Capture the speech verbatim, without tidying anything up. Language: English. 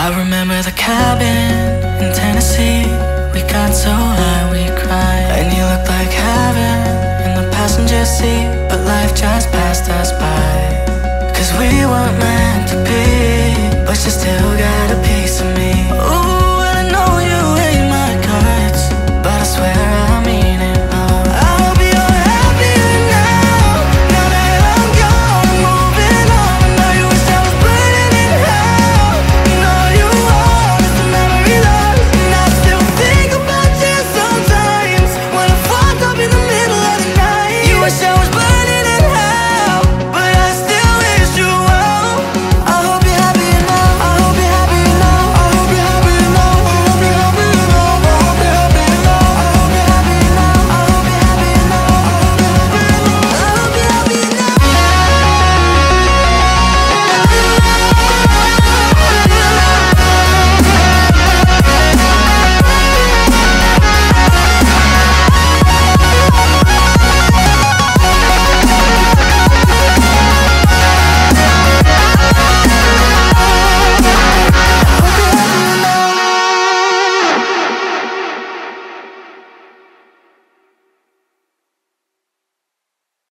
I remember the cabin in Tennessee. We got so high we cried, and you looked like heaven in the passenger seat. But life just passed us by, 'cause we weren't meant to be, but you still got